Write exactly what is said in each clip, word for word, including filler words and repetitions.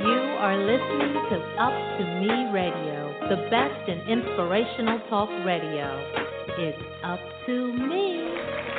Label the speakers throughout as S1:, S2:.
S1: You are listening to Up to Me Radio, the best in inspirational talk radio. It's up to me.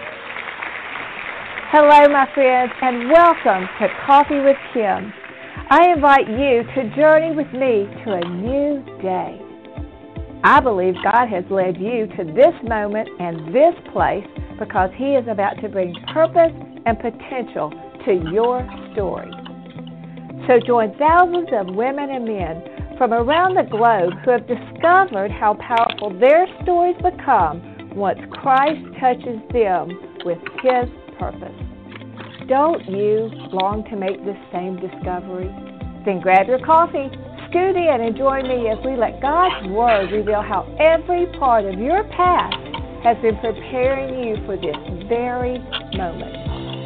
S2: Hello, my friends, and welcome to Coffee with Kim. I invite you to journey with me to a new day. I believe God has led you to this moment and this place because He is about to bring purpose and potential to your story. So join thousands of women and men from around the globe who have discovered how powerful their stories become once Christ touches them with His purpose. Don't you long to make this same discovery? Then grab your coffee, scoot in, and join me as we let God's Word reveal how every part of your past has been preparing you for this very moment.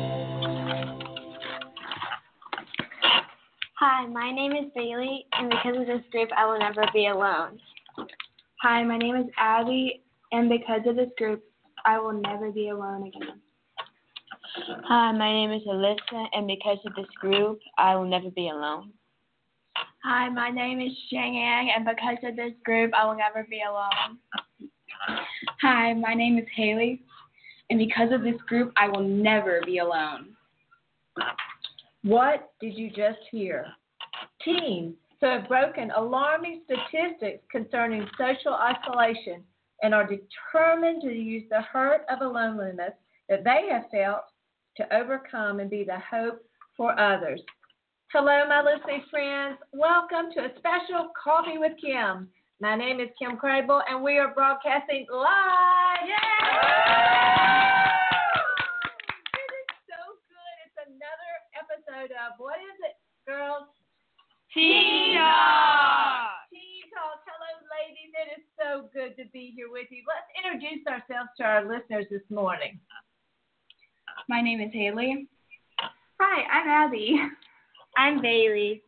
S3: Hi, my name is Bailey, and because of this group, I will never be alone.
S4: Hi, my name is Abby, and because of this group, I will never be alone again.
S5: Hi, my name is Alyssa, and because of this group, I will never be alone.
S6: Hi, my name is Cheyenne, and because of this group, I will never be alone.
S7: Hi, my name is Haley, and because of this group, I will never be alone.
S8: What did you just hear? Teens who have broken alarming statistics concerning social isolation and are determined to use the hurt of a loneliness that they have felt to overcome and be the hope for others. Hello, my listening friends. Welcome to a special Coffee with Kim. My name is Kim Crable, and we are broadcasting live. Yay! It is so good. It's another episode of, what is it, girls?
S6: Teen Talk.
S8: Teen Talk. Hello, ladies. It is so good to be here with you. Let's introduce ourselves to our listeners this morning.
S7: My name is Haley.
S4: Hi, I'm Abby.
S3: I'm Bailey.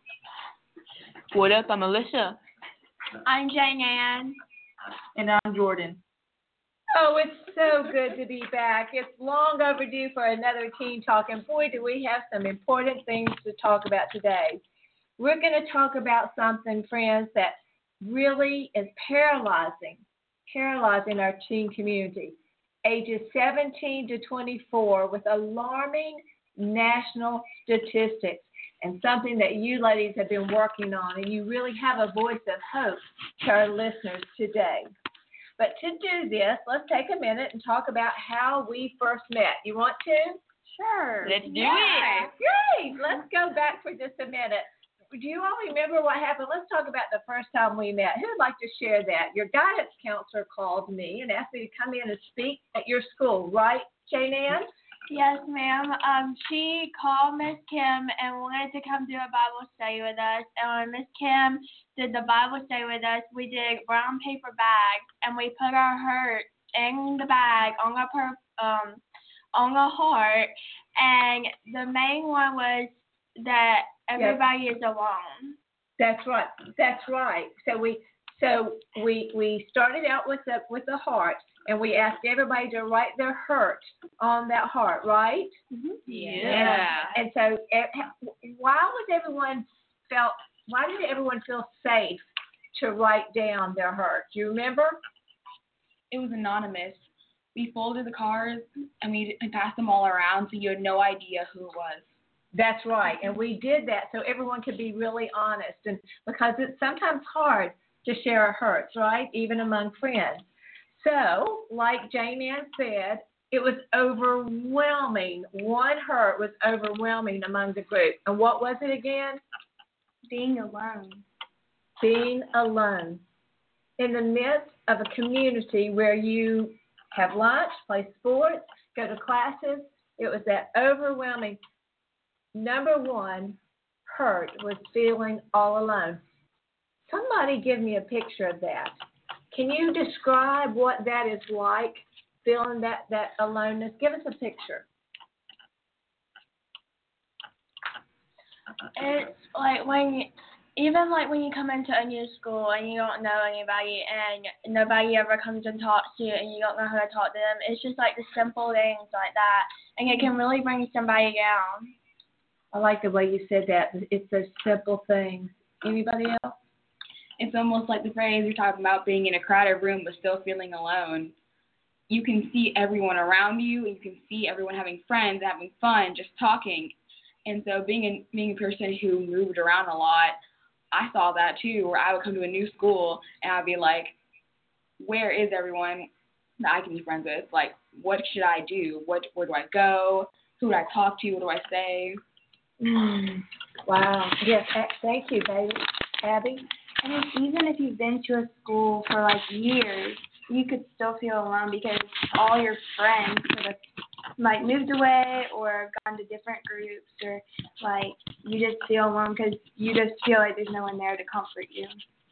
S5: What up? I'm Alyssa.
S6: I'm Cheyenne.
S7: And I'm Jordan.
S8: Oh, it's so good to be back. It's long overdue for another Teen Talk, and boy, do we have some important things to talk about today. We're going to talk about something, friends, that really is paralyzing, paralyzing our teen community, ages seventeen to twenty-four, with alarming national statistics, and something that you ladies have been working on, and you really have a voice of hope to our listeners today. But to do this, let's take a minute and talk about how we first met. You want to?
S3: Sure.
S5: Let's do
S8: yeah.
S5: it.
S8: Great. Let's go back for just a minute. Do you all remember what happened? Let's talk about the first time we met. Who would like to share that? Your guidance counselor called me and asked me to come in and speak at your school, right, Cheyenne?
S6: Yes, ma'am. Um, she called Miss Kim and wanted to come do a Bible study with us. And when Miss Kim did the Bible study with us, we did brown paper bags, and we put our hurt in the bag on a per, um on a heart. And the main one was that everybody yes. is alone.
S8: That's right. That's right. So we so we we started out with the with the heart. And we asked everybody to write their hurt on that heart, right?
S6: Mm-hmm.
S5: Yeah. yeah.
S8: And so, why was everyone felt? Why did everyone feel safe to write down their hurt? Do you remember?
S7: It was anonymous. We folded the cards and we passed them all around, so you had no idea who it was.
S8: That's right, and we did that so everyone could be really honest, and because it's sometimes hard to share our hurts, right? Even among friends. So, like Jane Ann said, it was overwhelming. One hurt was overwhelming among the group. And what was it again?
S6: Being alone.
S8: Being alone. In the midst of a community where you have lunch, play sports, go to classes, it was that overwhelming. Number one hurt was feeling all alone. Somebody give me a picture of that. Can you describe what that is like, feeling that, that aloneness? Give us a picture.
S6: It's like when, even like when you come into a new school and you don't know anybody and nobody ever comes and talks to you and you don't know how to talk to them. It's just like the simple things like that, and it can really bring somebody down.
S8: I like the way you said that. It's those simple things. Anybody else?
S7: It's almost like the phrase you're talking about, being in a crowded room but still feeling alone. You can see everyone around you, and you can see everyone having friends, having fun, just talking. And so being a, being a person who moved around a lot, I saw that too, where I would come to a new school and I'd be like, where is everyone that I can be friends with? Like, what should I do? What, where do I go? Who do I talk to? What do I say?
S8: Mm. Wow. Yes, thank you, baby. Abby?
S4: And it's, even if you've been to a school for like years, you could still feel alone because all your friends sort of like moved away or gone to different groups, or like you just feel alone because you just feel like there's no one there to comfort you.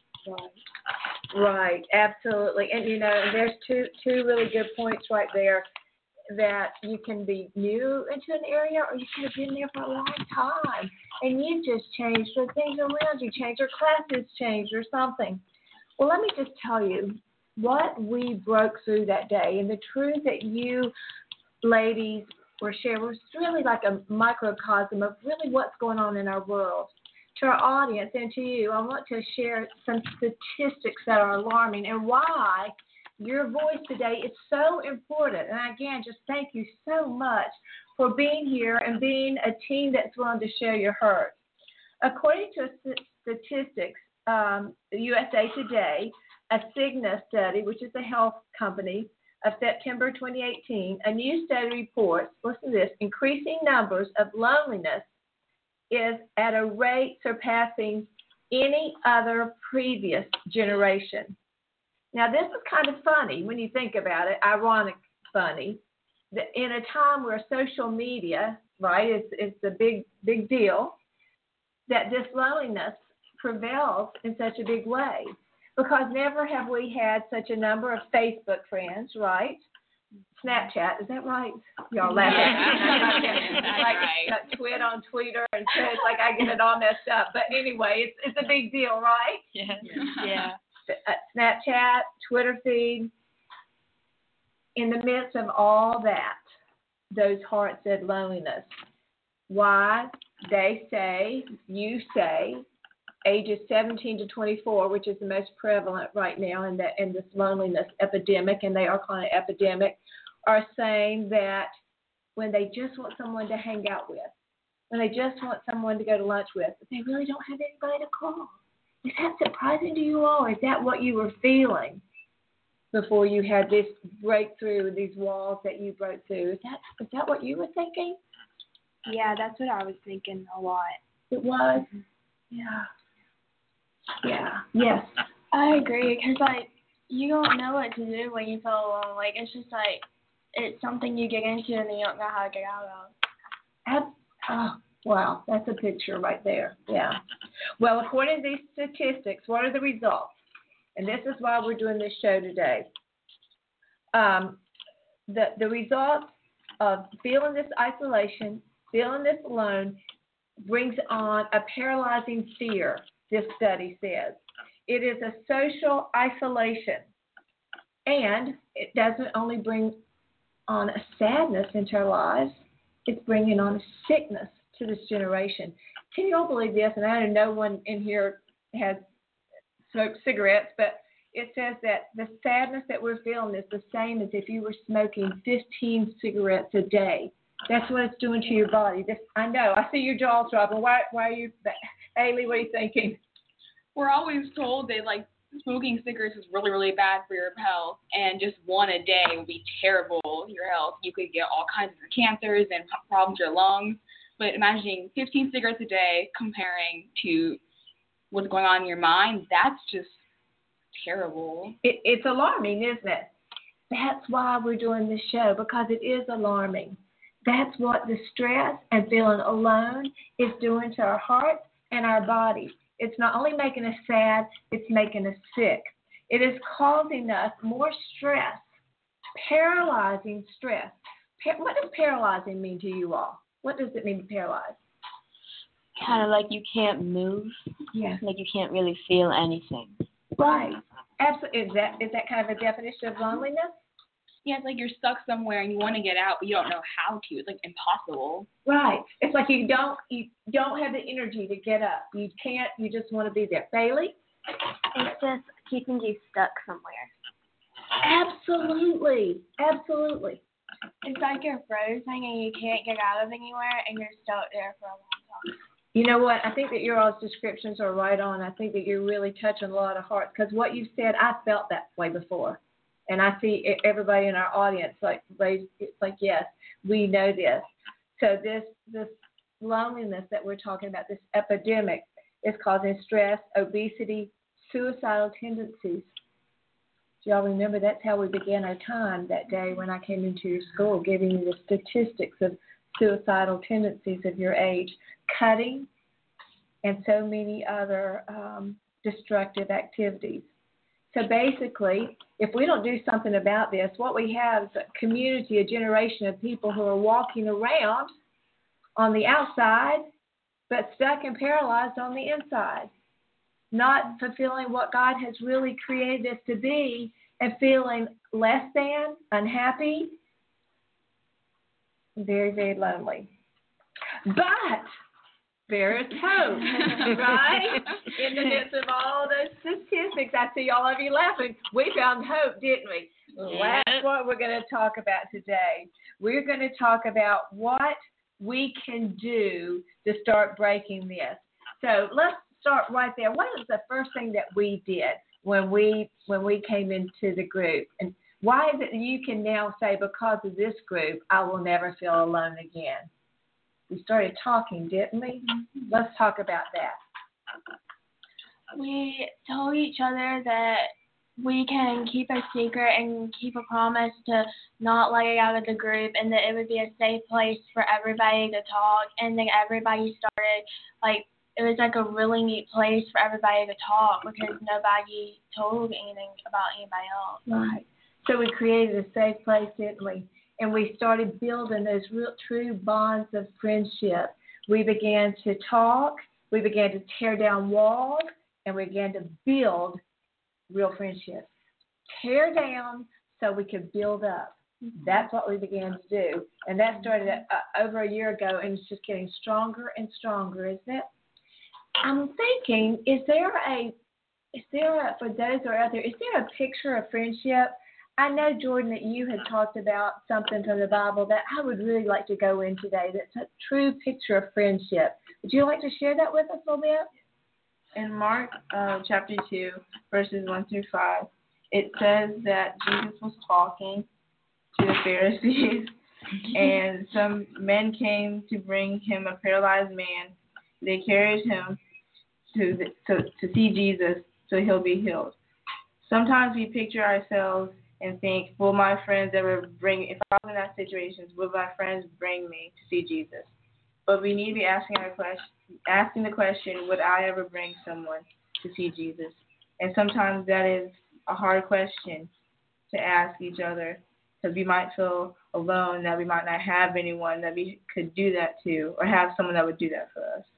S8: Right. Right. Absolutely. And you know, there's two two really good points right there. That you can be new into an area, or you could have been there for a long time, and you just changed, or things around you changed, or classes changed, or something. Well, let me just tell you what we broke through that day, and the truth that you ladies were sharing was really like a microcosm of really what's going on in our world. To our audience and to you, I want to share some statistics that are alarming and why your voice today is so important. And again, just thank you so much for being here and being a team that's willing to share your hurt. According to statistics, um, U S A Today, a Cigna study, which is a health company, of September twenty eighteen, a new study reports, listen to this, increasing numbers of loneliness is at a rate surpassing any other previous generation. Now, this is kind of funny when you think about it, ironic funny, that in a time where social media, right, is, is the big, big deal, that this loneliness prevails in such a big way. Because never have we had such a number of Facebook friends, right? Snapchat, is that right? Y'all laughing.
S7: Yeah.
S8: Like
S7: Right.
S8: uh, twit on Twitter, and so it's like I get it all messed up. But anyway, it's, it's a big deal, right?
S5: Yeah. Yeah.
S8: Uh, Snapchat, Twitter feed. In the midst of all that, those hearts said loneliness. Why? They say, you say, ages seventeen to twenty-four, which is the most prevalent right now in, the, in this loneliness epidemic, and they are calling it epidemic, are saying that when they just want someone to hang out with, when they just want someone to go to lunch with, but they really don't have anybody to call. Is that surprising to you all? Is that what you were feeling before you had this breakthrough, these walls that you broke through? Is that is that what you were thinking?
S4: Yeah, that's what I was thinking a lot.
S8: It was? Mm-hmm. Yeah. Yeah. Yes.
S6: I agree, because, like, you don't know what to do when you feel alone. Like, it's just, like, it's something you get into and you don't know how to get out of.
S8: Ab- oh, wow. That's a picture right there. Yeah. Well, according to these statistics, what are the results? And this is why we're doing this show today. Um, the, the results of feeling this isolation, feeling this alone, brings on a paralyzing fear, this study says. It is a social isolation. And it doesn't only bring on a sadness into our lives, it's bringing on a sickness to this generation. Can you all believe this? And I know no one in here has smoked cigarettes, but it says that the sadness that we're feeling is the same as if you were smoking fifteen cigarettes a day. That's what it's doing to your body. This, I know. I see your jaw dropping. Why, why are you, Haley, what are you thinking?
S7: We're always told that, like, smoking cigarettes is really, really bad for your health, and just one a day would be terrible for your health. You could get all kinds of cancers and problems with your lungs. But imagining fifteen cigarettes a day comparing to what's going on in your mind, that's just terrible.
S8: It, it's alarming, isn't it? That's why we're doing this show, because it is alarming. That's what the stress and feeling alone is doing to our hearts and our bodies. It's not only making us sad, it's making us sick. It is causing us more stress, paralyzing stress. Pa- what does paralyzing mean to you all? What does it mean to paralyze?
S5: Kind of like you can't move.
S8: Yeah.
S5: Like you can't really feel anything.
S8: Right. Absolutely. Is that is that kind of a definition of loneliness?
S7: Yeah, it's like you're stuck somewhere and you want to get out, but you don't know how to. It's like impossible.
S8: Right. It's like you don't you don't have the energy to get up. You can't. You just want to be there. Bailey?
S3: It's just keeping you stuck somewhere.
S8: Absolutely. Absolutely.
S6: It's like you're frozen and you can't get out of anywhere and you're stuck there for a long time.
S8: You know what? I think that your all's descriptions are right on. I think that you're really touching a lot of hearts because what you said, I felt that way before. And I see everybody in our audience, like, it's like, yes, we know this. So this this loneliness that we're talking about, this epidemic, is causing stress, obesity, suicidal tendencies. Do y'all remember that's how we began our time that day when I came into your school, giving you the statistics of suicidal tendencies of your age, cutting, and so many other um, destructive activities. So basically, if we don't do something about this, what we have is a community, a generation of people who are walking around on the outside, but stuck and paralyzed on the inside, not fulfilling what God has really created us to be and feeling less than, unhappy, very, very lonely. But there is hope, right? In the midst of all those statistics, I see all of you laughing. We found hope, didn't we? Well, that's what we're going to talk about today. We're going to talk about what we can do to start breaking this. So let's start right there. What is the first thing that we did when we when we came into the group? And why is it that you can now say, because of this group, I will never feel alone again? We started talking, didn't we? Mm-hmm. Let's talk about that.
S6: We told each other that we can keep a secret and keep a promise to not let it out of the group, and that it would be a safe place for everybody to talk. And then everybody started, like, it was like a really neat place for everybody to talk because nobody told anything about anybody else.
S8: Right. So we created a safe place, didn't we? And we started building those real true bonds of friendship. We began to talk, we began to tear down walls, and we began to build real friendships. Tear down so we could build up. That's what we began to do. And that started uh, over a year ago, and it's just getting stronger and stronger, isn't it? I'm thinking, is there a, is there a, for those who are out there, is there a picture of friendship? I know, Jordan, that you had talked about something from the Bible that I would really like to go in today that's a true picture of friendship. Would you like to share that with us a little bit?
S9: In Mark uh, chapter two, verses one through five, it says that Jesus was talking to the Pharisees, and some men came to bring him a paralyzed man. They carried him to, the, to, to see Jesus so he'll be healed. Sometimes we picture ourselves and think, will my friends ever bring, if I was in that situation, will my friends bring me to see Jesus? But we need to be asking our question, asking the question, would I ever bring someone to see Jesus? And sometimes that is a hard question to ask each other because we might feel alone, that we might not have anyone that we could do that to or have someone that would do that for us.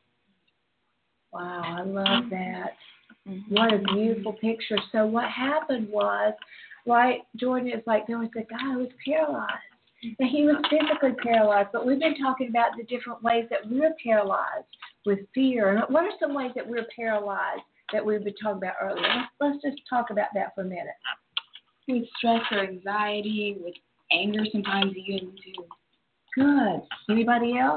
S8: Wow, I love that. What a beautiful picture. So what happened was, right, Jordan, it's like there was a guy who was paralyzed. And he was physically paralyzed, but we've been talking about the different ways that we're paralyzed with fear. And what are some ways that we're paralyzed that we've been talking about earlier? Let's, let's just talk about that for a minute.
S7: With stress or anxiety, with anger sometimes even too.
S8: Good. Anybody else?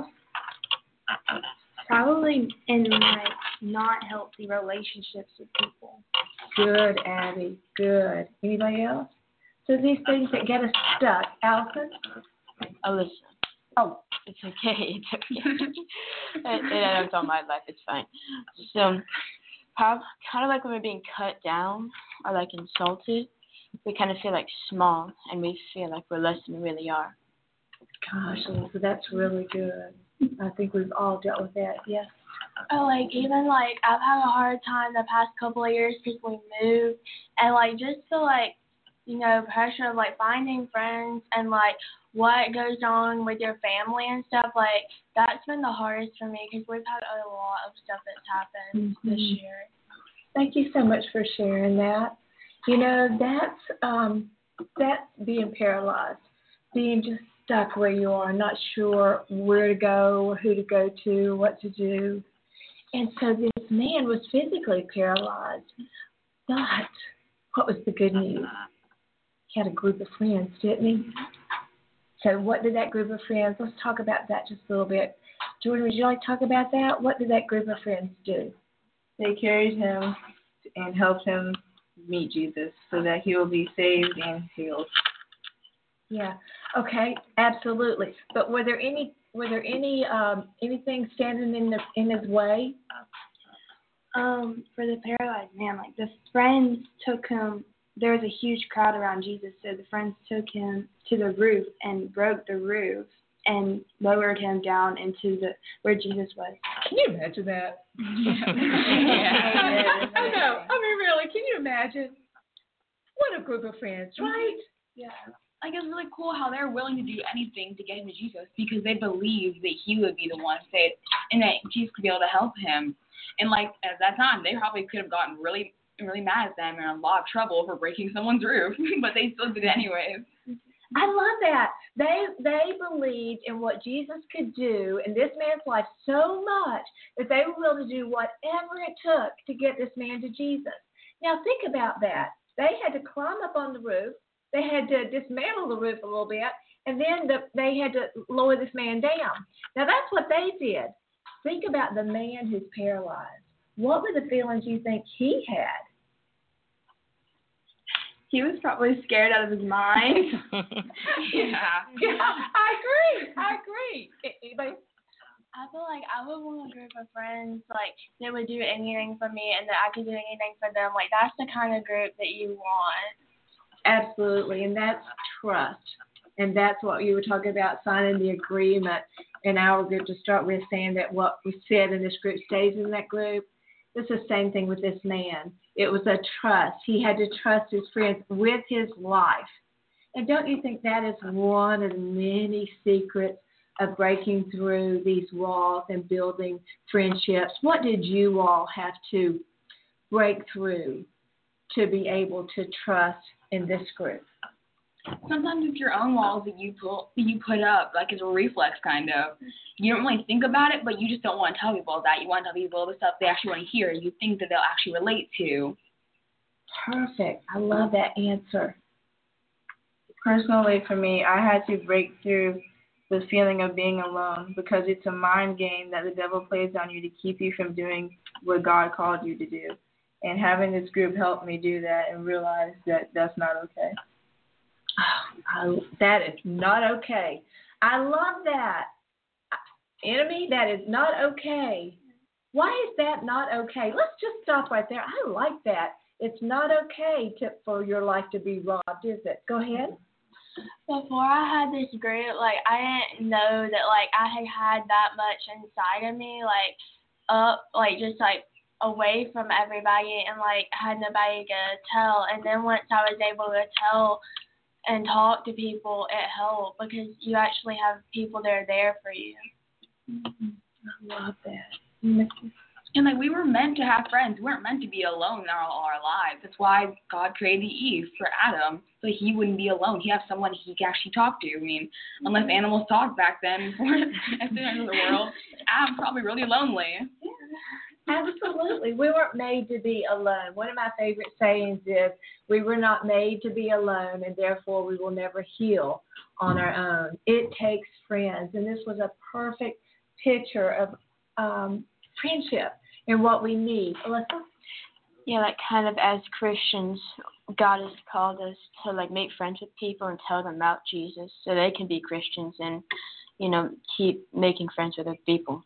S4: Probably in like not healthy relationships with people.
S8: Good, Abby. Good. Anybody else? So these things that get us stuck. Allison?
S5: Alyssa.
S8: Oh.
S5: It's okay. It's okay. and, and I don't tell my life. It's fine. So, how, kind of like when we're being cut down or like insulted, we kind of feel like small and we feel like we're less than we really are.
S8: Gosh, Alyssa, that's really good. I think we've all dealt with that. Yes.
S6: Oh, like even like I've had a hard time the past couple of years because we moved, and like just the like, you know, pressure of like finding friends and like what goes on with your family and stuff. Like that's been the hardest for me because we've had a lot of stuff that's happened mm-hmm. this year.
S8: Thank you so much for sharing that. You know, that's um, that's being paralyzed, being just stuck where you are, not sure where to go or who to go to, what to do. And so this man was physically paralyzed. But what was the good news? He had a group of friends, didn't he? So what did that group of friends, let's talk about that just a little bit. Jordan, would you like to talk about that? What did that group of friends do?
S9: They carried him and helped him meet Jesus so that he will be saved and healed.
S8: Yeah. Okay. Absolutely. But were there any were there any um, anything standing in the in his way?
S4: Um, for the paralyzed man, like the friends took him. There was a huge crowd around Jesus, so the friends took him to the roof and broke the roof and lowered him down into the where Jesus was.
S8: Can you imagine that?
S9: Yeah.
S8: I know. I mean, really, can you imagine? What a group of friends, right?
S7: Yeah. Like, it's really cool how they're willing to do anything to get him to Jesus because they believe that he would be the one saved and that Jesus could be able to help him. And, like, at that time, they probably could have gotten really, really mad at them and in a lot of trouble for breaking someone's roof, but they still did it anyways.
S8: I love that. They they believed in what Jesus could do in this man's life so much that they were willing to do whatever it took to get this man to Jesus. Now, think about that. They had to climb up on the roof. They had to dismantle the roof a little bit, and then the, they had to lower this man down. Now, that's what they did. Think about the man who's paralyzed. What were the feelings you think he had?
S4: He was probably scared out of his mind.
S7: Yeah.
S8: Yeah, I agree. I agree. Anybody?
S6: I feel like I would want a group of friends, like, that would do anything for me and that I could do anything for them. Like, that's the kind of group that you want.
S8: Absolutely, and that's trust. And that's what you were talking about, signing the agreement in our group to start with, saying that what was said in this group stays in that group. It's the same thing with this man. It was a trust. He had to trust his friends with his life. And don't you think that is one of the many secrets of breaking through these walls and building friendships? What did you all have to break through to be able to trust in this group?
S7: Sometimes it's your own walls that you put you put up, like as a reflex, kind of. You don't really think about it, but you just don't want to tell people that. You want to tell people the stuff they actually want to hear. You think that they'll actually relate to.
S8: Perfect. I love that answer.
S9: Personally, for me, I had to break through the feeling of being alone because it's a mind game that the devil plays on you to keep you from doing what God called you to do. And having this group helped me do that and realize that that's not okay.
S8: Oh, that is not okay. I love that. Enemy, that is not okay. Why is that not okay? Let's just stop right there. I like that. It's not okay to, for your life to be robbed, is it? Go ahead.
S6: Before I had this group, like, I didn't know that, like, I had had that much inside of me, like, up, like, just, like, away from everybody and, like, had nobody to tell. And then once I was able to tell and talk to people, it helped because you actually have people that are there for you.
S8: Mm-hmm. I love that.
S7: And, like, we were meant to have friends. We weren't meant to be alone in our, our lives. That's why God created Eve for Adam, so he wouldn't be alone. He'd have someone he could actually talk to. I mean, unless animals talked back then before entering the world, Adam's probably really lonely.
S8: Absolutely. We weren't made to be alone. One of my favorite sayings is, we were not made to be alone, and therefore we will never heal on our own. It takes friends, and this was a perfect picture of um, friendship and what we need. Alyssa?
S5: Yeah, like kind of as Christians, God has called us to like make friends with people and tell them about Jesus so they can be Christians and, you know, keep making friends with other people.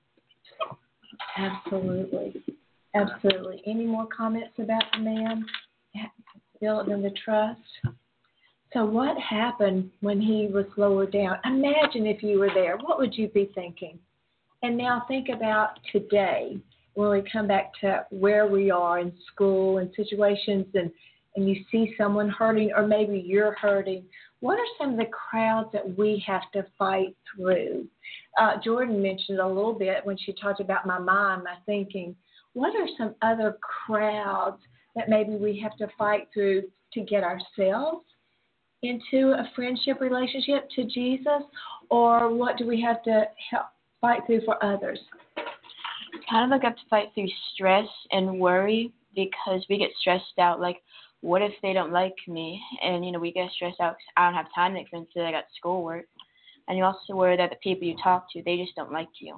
S8: Absolutely. Absolutely. Any more comments about the man building the trust? So what happened when he was lowered down? Imagine if you were there. What would you be thinking? And now think about today when we come back to where we are in school and situations and, and you see someone hurting or maybe you're hurting. What are some of the crowds that we have to fight through? Uh, Jordan mentioned a little bit when she talked about my mind, my thinking. What are some other crowds that maybe we have to fight through to get ourselves into a friendship relationship to Jesus, or what do we have to help fight through for others?
S5: Kind of like I have to fight through stress and worry because we get stressed out. Like, what if they don't like me? And, you know, we get stressed out because I don't have time to make friends because I got schoolwork. And you also worry that the people you talk to, they just don't like you.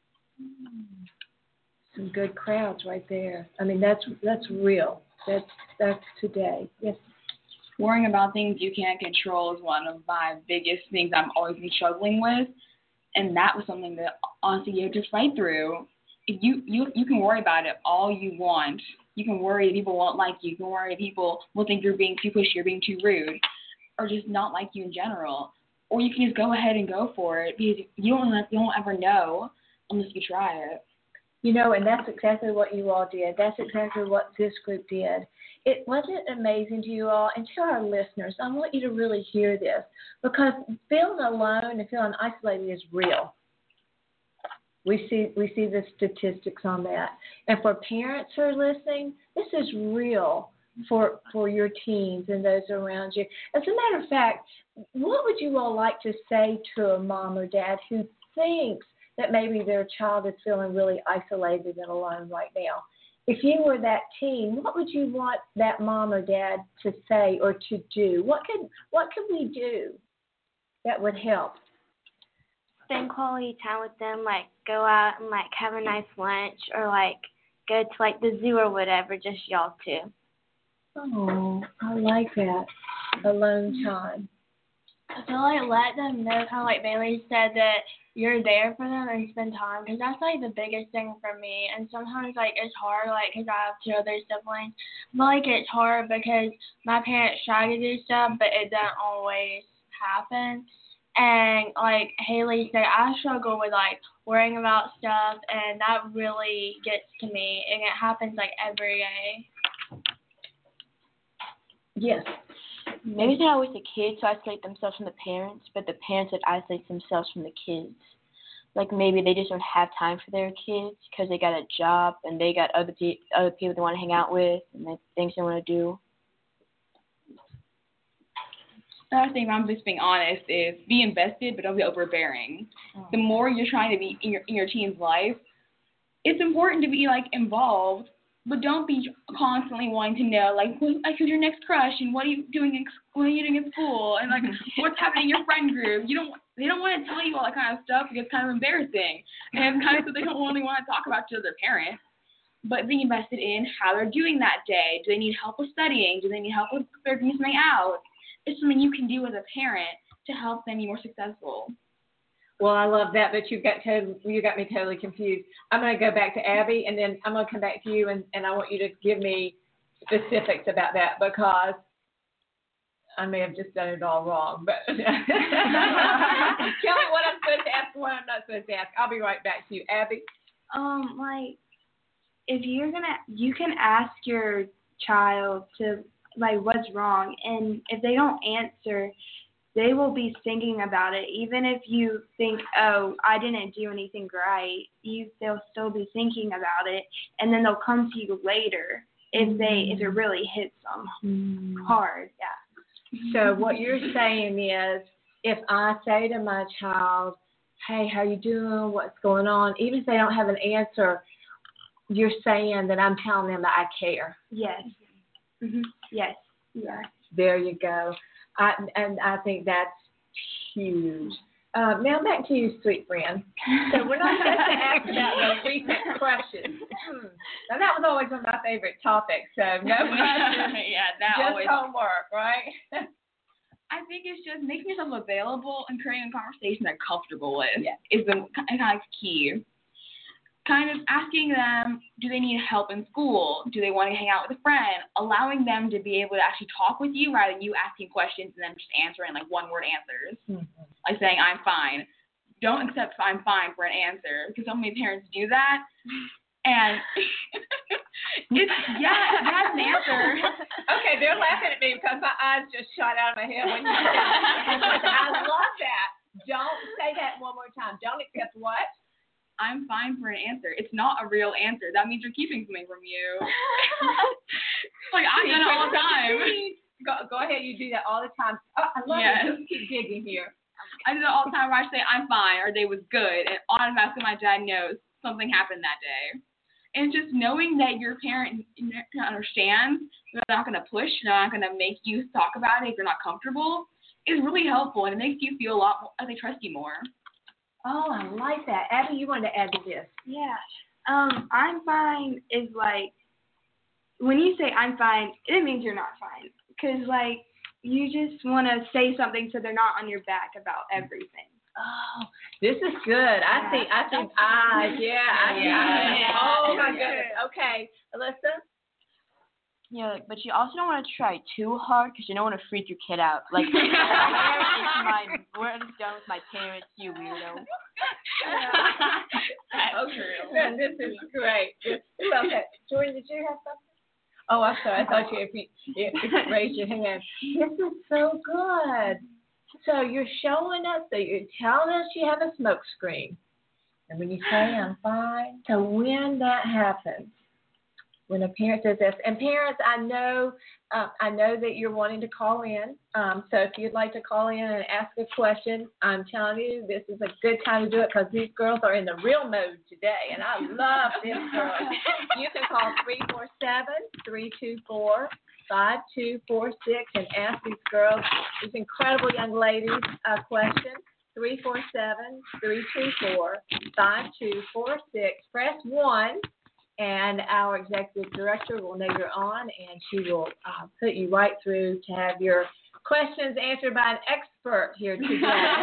S8: Some good crowds right there. I mean, that's that's real. That's that's today. Yes.
S7: Worrying about things you can't control is one of my biggest things I'm always been struggling with, and that was something that honestly you have to fight through. If you you you can worry about it all you want. You can worry that people won't like you. You can worry that people will think you're being too pushy or being too rude, or just not like you in general. Or you can just go ahead and go for it because you don't you don't ever know unless you try it.
S8: You know, and that's exactly what you all did. That's exactly what this group did. It wasn't amazing to you all, and to our listeners, I want you to really hear this, because feeling alone and feeling isolated is real. We see we see the statistics on that. And for parents who are listening, this is real for for your teens and those around you. As a matter of fact, what would you all like to say to a mom or dad who thinks that maybe their child is feeling really isolated and alone right now? If you were that teen, what would you want that mom or dad to say or to do? What could what could we do that would help?
S3: Spend quality time with them, like go out and like have a nice lunch, or like go to like the zoo or whatever, just y'all two.
S8: Oh, I like that. Alone time.
S6: I feel like let them know, kind of like Bailey said, that you're there for them and spend time, because that's like the biggest thing for me. And sometimes like it's hard, like because I have two other siblings. I feel like it's hard because my parents try to do stuff, but it doesn't always happen. And like Haley said, I struggle with like worrying about stuff, and that really gets to me, and it happens like every day.
S8: Yes.
S5: Maybe it's not always the kids who isolate themselves from the parents, but the parents that isolate themselves from the kids. Like maybe they just don't have time for their kids because they got a job and they got other pe- other people they want to hang out with and they, things they want to do.
S7: The other thing, if I'm just being honest, is be invested, but don't be overbearing. Oh. The more you're trying to be in your in your teen's life, it's important to be like involved, but don't be constantly wanting to know like who, like who's your next crush and what are you doing in what are you doing in school and like what's happening in your friend group. You don't they don't want to tell you all that kind of stuff because it's kind of embarrassing and kind of so they don't really want to talk about to their parents. But be invested in how they're doing that day. Do they need help with studying? Do they need help with figuring something out? It's something you can do as a parent to help them be more successful.
S8: Well, I love that, but you got to, you got me totally confused. I'm going to go back to Abby, and then I'm going to come back to you, and, and I want you to give me specifics about that, because I may have just done it all wrong. But tell me what I'm supposed to ask and what I'm not supposed to ask. I'll be right back to you. Abby?
S4: Um, like, if you're going to, you can ask your child to, like, what's wrong, and if they don't answer, they will be thinking about it. Even if you think, oh, I didn't do anything right, you they'll still be thinking about it, and then they'll come to you later if they if it really hits them mm. hard. Yeah.
S8: So what you're saying is, if I say to my child, hey, how you doing? What's going on? Even if they don't have an answer, you're saying that I'm telling them that I care.
S4: Yes. Mm-hmm. Yes.
S8: Yeah. There you go. I, and I think that's huge. Uh, now back to you, sweet friend. So we're not supposed to ask about those recent crushes. Hmm. Now that was always one of my favorite topics. So no questions.
S7: Yeah, that
S8: just
S7: always.
S8: homework, right?
S7: I think it's just making yourself available and creating a conversation they're comfortable with
S8: yeah.
S7: is the kind of key. Kind of asking them, do they need help in school? Do they want to hang out with a friend? Allowing them to be able to actually talk with you rather than you asking questions and them just answering like one-word answers. Mm-hmm. Like saying, I'm fine. Don't accept I'm fine for an answer, because so many parents do that. And it's, yeah, that's an answer.
S8: Okay, they're laughing at me because my eyes just shot out of my head when you said that. I love that. Don't say that one more time. Don't accept what?
S7: I'm fine for an answer. It's not a real answer. That means you're keeping something from you. Like, I do it all the time.
S8: Go, go ahead. You do that all the time. Oh, I love
S7: Yes.
S8: it. Just keep digging here.
S7: I do that all the time where I say I'm fine or day was good, and automatically my dad knows something happened that day. And just knowing that your parent understands, they're not going to push, they're not going to make you talk about it if you're not comfortable, is really helpful, and it makes you feel a lot more, like they trust you more.
S8: Oh, I like that. Abby, you wanted to add to this.
S4: Yeah. Um, I'm fine is like, when you say I'm fine, it means you're not fine. Because, like, you just want to say something so they're not on your back about everything.
S8: Oh, this is good. I
S4: Yeah.
S8: think, I think, ah, yeah, I think,
S7: Yeah.
S8: oh my goodness. Okay, Alyssa?
S5: Yeah, like, but you also don't want to try too hard because you don't want to freak your kid out. Like, where is my, where is it done with my parents, you weirdo?
S8: That's true. Man, this is great. Who else had, Jordan, did you have something? Oh, I'm sorry. I thought you, if you, if you raised your hand. This is so good. So you're showing us that you're telling us you have a smoke screen. And when you say I'm fine, so when that happens, when a parent says this, and parents, I know, uh, I know that you're wanting to call in. Um, so if you'd like to call in and ask a question, I'm telling you, this is a good time to do it because these girls are in the real mode today, and I love this girl. You can call three four seven, three two four, five two four six and ask these girls, these incredible young ladies, a question. three four seven, three two four, five two four six. Press one. And our executive director will know you're on, and she will uh, put you right through to have your questions answered by an expert here today.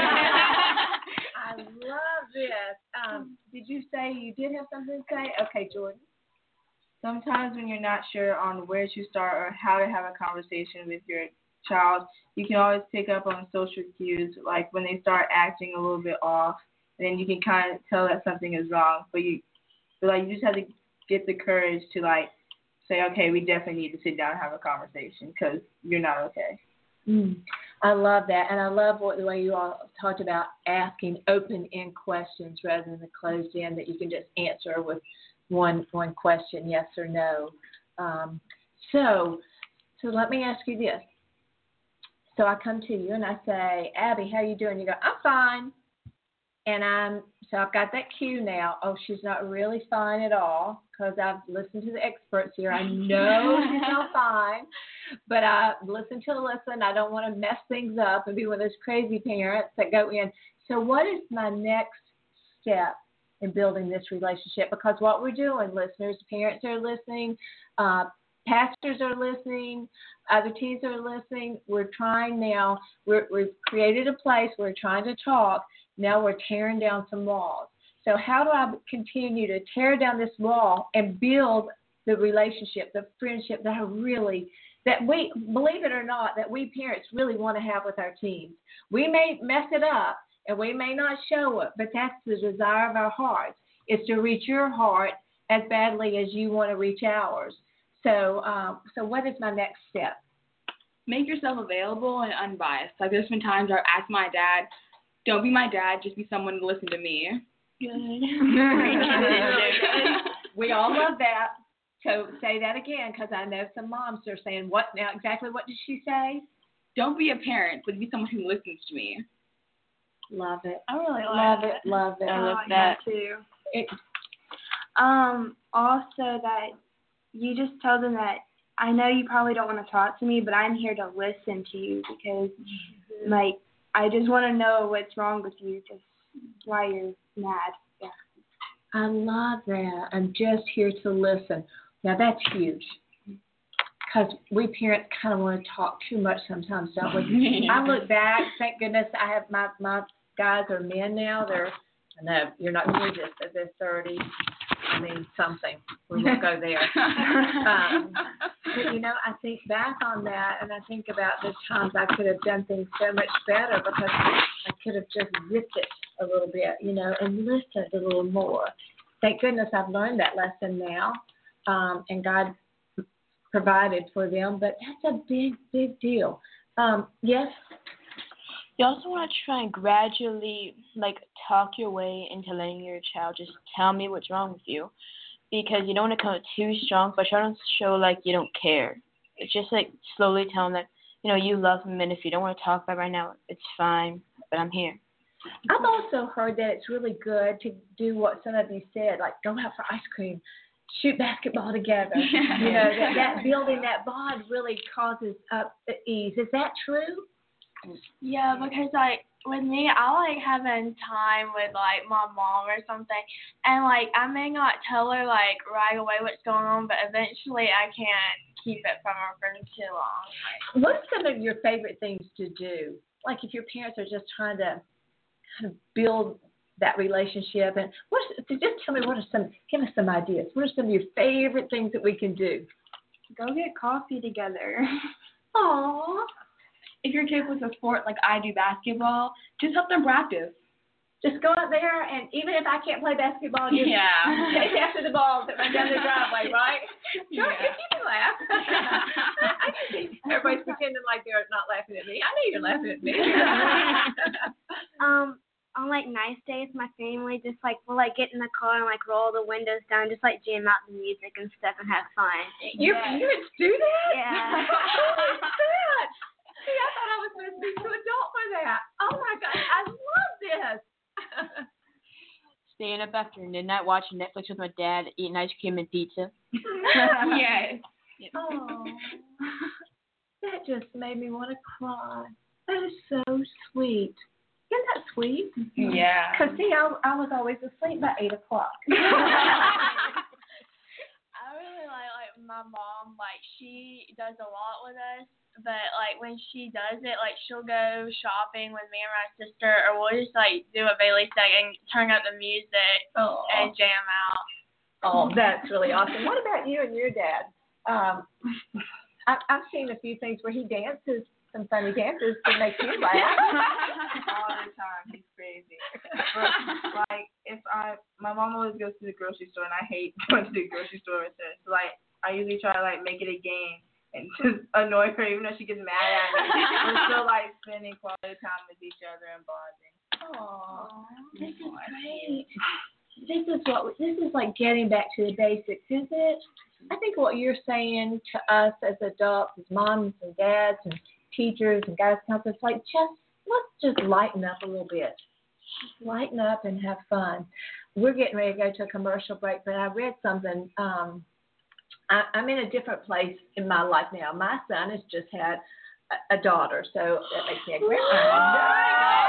S8: I love this. Um, did you say you did have something to say? Okay, Jordan.
S9: Sometimes when you're not sure on where to start or how to have a conversation with your child, you can always pick up on social cues, like when they start acting a little bit off, and then you can kind of tell that something is wrong. But you, but like you just have to get the courage to like say, okay, we definitely need to sit down and have a conversation because you're not okay.
S8: Mm, I love that, and I love what the way you all talked about asking open-end questions rather than the closed-end that you can just answer with one one question, yes or no. Um, so, so let me ask you this. So I come to you and I say, Abby, how you doing? You go, I'm fine. And I'm so I've got that cue now. Oh, she's not really fine at all because I've listened to the experts here. I know she's not fine, but I listen to Alyssa, and I don't want to mess things up and be one of those crazy parents that go in. So what is my next step in building this relationship? Because what we're doing, listeners, parents are listening, uh, pastors are listening, other teens are listening. We're trying now. We're, we've created a place. We're trying to talk. Now we're tearing down some walls. So how do I continue to tear down this wall and build the relationship, the friendship that I really, that we, believe it or not, that we parents really want to have with our teens? We may mess it up and we may not show it, but that's the desire of our hearts, is to reach your heart as badly as you want to reach ours. So, um, so what is my next step?
S7: Make yourself available and unbiased. Like there's been times where I asked my dad, don't be my dad, just be someone to listen to me.
S5: Good.
S8: We all love that. So say that again, because I know some moms are saying, what now? Exactly what did she say?
S7: Don't be a parent, but be someone who listens to me.
S8: Love it.
S4: I really
S8: Love
S4: like
S8: it. Love it.
S5: I love
S4: like
S5: that.
S4: too.
S8: It,
S4: Um, also that you just tell them that I know you probably don't want to talk to me, but I'm here to listen to you because, like, I just want to know what's wrong with you, just why you're mad. Yeah.
S8: I love that. I'm just here to listen. Now, that's huge. Because we parents kind of want to talk too much sometimes, don't we? I look back, thank goodness I have my, my guys are men now. They're, I know, you're not gorgeous, but they're thirty. I mean, something. We won't go there. um, but, you know, I think back on that, and I think about the times I could have done things so much better because I could have just zipped it a little bit, you know, and listened a little more. Thank goodness I've learned that lesson now, um, and God provided for them, but that's a big, big deal. Um, yes?
S5: You also want to try and gradually, like, talk your way into letting your child just tell me what's wrong with you, because you don't want to come too strong, but try to show like you don't care. It's just like slowly tell them that you know, you love them, and if you don't want to talk about it right now, it's fine, but I'm here.
S8: I've also heard that it's really good to do what some of you said, like go out for ice cream, shoot basketball together. You know, that, that building that bond really causes up uh, ease. Is that true?
S6: Yeah, because like with me, I like having time with like my mom or something, and like I may not tell her like right away what's going on, but eventually I can't keep it from her for too long.
S8: What are some of your favorite things to do? Like if your parents are just trying to kind of build that relationship, and what? So just tell me what are some. Give us some ideas. What are some of your favorite things that we can do?
S4: Go get coffee together.
S8: Aww.
S7: If your kid plays a sport like I do basketball, just help them practice.
S8: Just go out there, and even if I can't play basketball, just
S7: yeah.
S8: chase after the ball that runs down the driveway, right? Sure,
S7: Yeah.
S8: you can laugh. I can see everybody's pretending like they're not laughing at me. I know you're laughing at me.
S3: Um, on like nice days, my family just like will like get in the car and like roll the windows down, just like jam out the music and stuff and have fun.
S8: You
S7: Yes.
S8: you would do that?
S3: Yeah.
S8: Holy shit! See, I thought I was supposed to be too adult for that. Oh my gosh, I love this.
S5: Staying up after midnight watching Netflix with my dad, eating ice cream and pizza.
S7: Yes.
S8: Oh, that just made me want to cry. That is so sweet. Isn't that sweet?
S7: Yeah.
S8: Because, see, I, I was always asleep by eight o'clock.
S6: I really like like my mom. Like she does a lot with us, but like when she does it, like she'll go shopping with me and my sister, or we'll just like do a Bailey stick and turn up the music
S8: Oh.
S6: and jam out.
S8: Oh, that's really awesome. What about you and your dad? Um, I, I've seen a few things where he dances, some funny dances to make you laugh.
S9: All the time. He's crazy. But, like, if I, my mom always goes to the grocery store, and I hate going to the grocery store with her. So, like, I usually try to, like, make it a game and just annoy her, even though she gets mad at me. We're still, like, spending quality time with each other and bonding.
S8: Aw, this is great. This is what this is like getting back to the basics, isn't it? I think what you're saying to us as adults, as moms and dads and teachers and guidance counselors, like just let's just lighten up a little bit. Just lighten up and have fun. We're getting ready to go to a commercial break, but I read something. Um, I, I'm in a different place in my life now. My son has just had a, a daughter, so that makes me a grandma.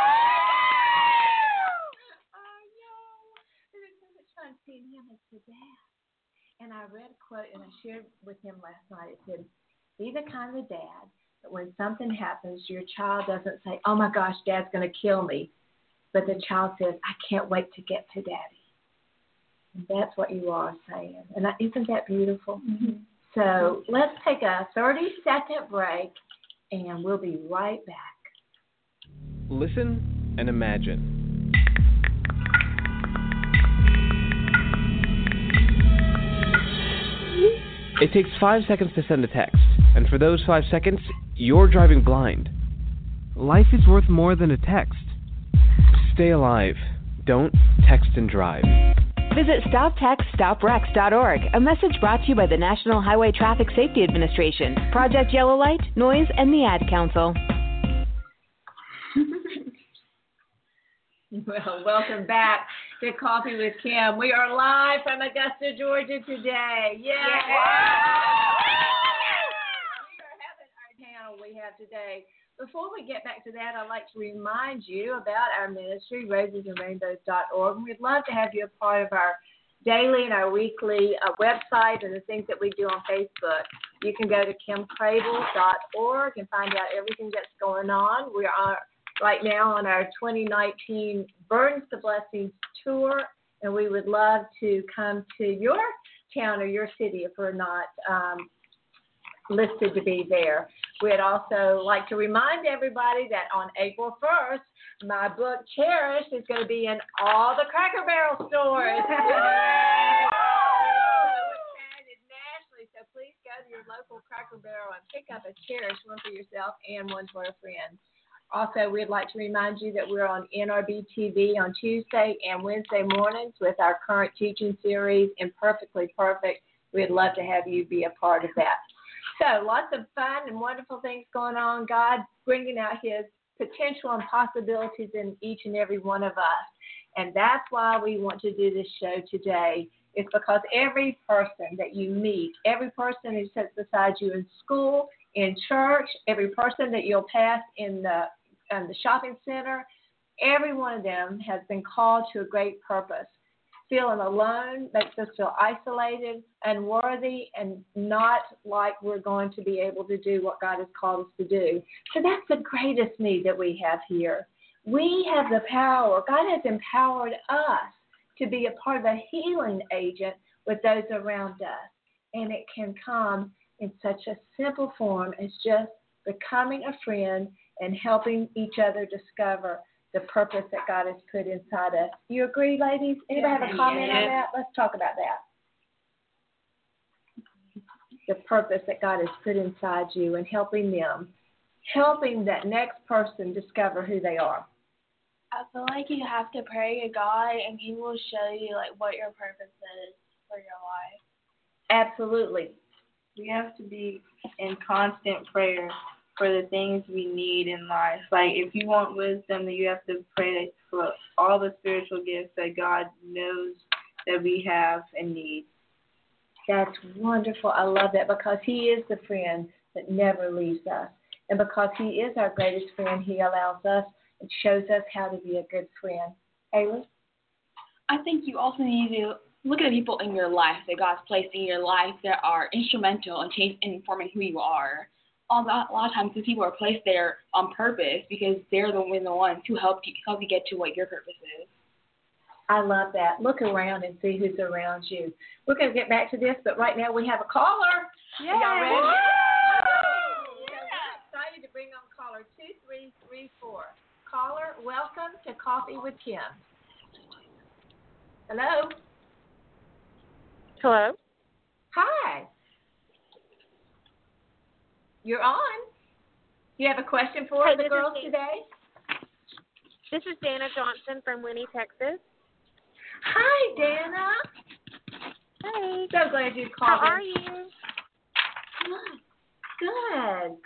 S8: Seeing him as the dad. And I read a quote and I shared with him last night. It said, be the kind of dad that when something happens, your child doesn't say, oh my gosh, dad's going to kill me. But the child says, I can't wait to get to daddy. And that's what you are saying. And that, isn't that beautiful? Mm-hmm. So let's take a thirty second break and we'll be right back.
S10: Listen and imagine. It takes five seconds to send a text, and for those five seconds, you're driving blind. Life is worth more than a text. Stay alive. Don't text and drive.
S11: Visit stop text stop wrecks dot org, a message brought to you by the National Highway Traffic Safety Administration, Project Yellow Light, Noise, and the Ad Council.
S8: Well, welcome back to Coffee with Kim. We are live from Augusta, Georgia today. Yay! Yeah. We are having our panel we have today. Before we get back to that, I'd like to remind you about our ministry, roses and rainbows dot org. We'd love to have you a part of our daily and our weekly uh, website and the things that we do on Facebook. You can go to kim crable dot org and find out everything that's going on. We are right now on our twenty nineteen Burdens to Blessings tour, and we would love to come to your town or your city if we're not um, listed to be there. We'd also like to remind everybody that on April first, my book, Cherish, is going to be in all the Cracker Barrel stores. So please go to your local Cracker Barrel and pick up a Cherish, one for yourself and one for a friend. Also, we'd like to remind you that we're on N R B T V on Tuesday and Wednesday mornings with our current teaching series, Imperfectly Perfect. We'd love to have you be a part of that. So lots of fun and wonderful things going on. God bringing out his potential and possibilities in each and every one of us. And that's why we want to do this show today. It's because every person that you meet, every person who sits beside you in school, in church, every person that you'll pass in the, in the shopping center, every one of them has been called to a great purpose. Feeling alone makes us feel isolated, unworthy, and not like we're going to be able to do what God has called us to do. So that's the greatest need that we have here. We have the power. God has empowered us to be a part of a healing agent with those around us. And it can come in such a simple form as just becoming a friend and helping each other discover the purpose that God has put inside us. You agree, ladies? Anybody have a comment on that? Let's talk about that. The purpose that God has put inside you and helping them, helping that next person discover who they are.
S6: I feel like you have to pray to God, and He will show you like what your purpose is for your life.
S8: Absolutely.
S9: We have to be in constant prayer for the things we need in life. Like, if you want wisdom, then you have to pray for all the spiritual gifts that God knows that we have and need.
S8: That's wonderful. I love that, because He is the friend that never leaves us. And because He is our greatest friend, He allows us and shows us how to be a good friend. Ayla?
S7: I think you also need to look at the people in your life that God's placed in your life that are instrumental in changing and informing who you are. All that, a lot of times these people are placed there on purpose because they're the, the ones who help you, help you get to what your purpose is.
S8: I love that. Look around and see who's around you. We're going to get back to this, but right now we have a caller.
S6: Yay!
S8: Are y'all ready?
S6: Woo!
S8: Yeah. We're excited to bring on caller two three three four. Caller, welcome to Coffee with Kim. Hello?
S12: Hello?
S8: Hi. You're on. You have a question for
S12: hey,
S8: the girls today?
S12: This is Dana Johnson from Winnie, Texas.
S8: Hi, Dana.
S12: Hey.
S8: So glad you called.
S12: How are
S8: in.
S12: you?
S8: Good. Good.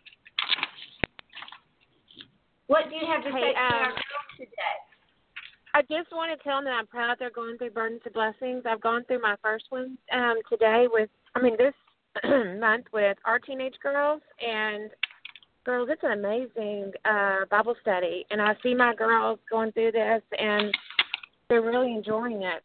S8: What do you have to
S12: hey,
S8: say to
S12: um,
S8: our girls today?
S12: I just want to tell them that I'm proud they're going through Burdens of Blessings. I've gone through my first one um, today with, I mean, this month with our teenage girls. And, girls, it's an amazing uh, Bible study. And I see my girls going through this, and they're really enjoying it.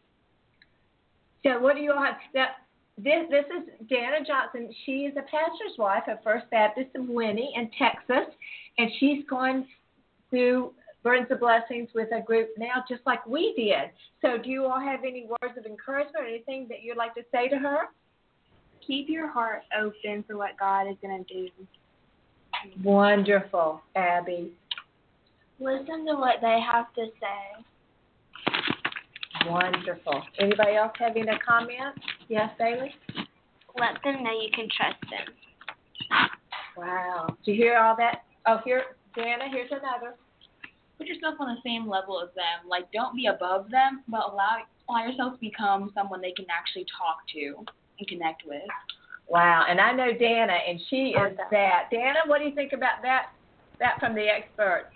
S8: So what do you all have? Now, this, this is Dana Johnson. She is a pastor's wife of First Baptist of Winnie in Texas, and she's going through Burdens of Blessings with a group now just like we did. So do you all have any words of encouragement or anything that you'd like to say to her?
S4: Keep your heart open for what God is going to do.
S8: Wonderful, Abby.
S6: Listen to what they have to say.
S8: Wonderful. Anybody else having a comment? Yes, Bailey?
S3: Let them know you can trust them.
S8: Wow. Do you hear all that? Oh, here, Dana, here's another.
S7: Put yourself on the same level as them. Like, don't be above them, but allow, allow yourself to become someone they can actually talk to and connect with.
S8: Wow. And I know Dana, and she is that. Dana, what do you think about that, that from the experts?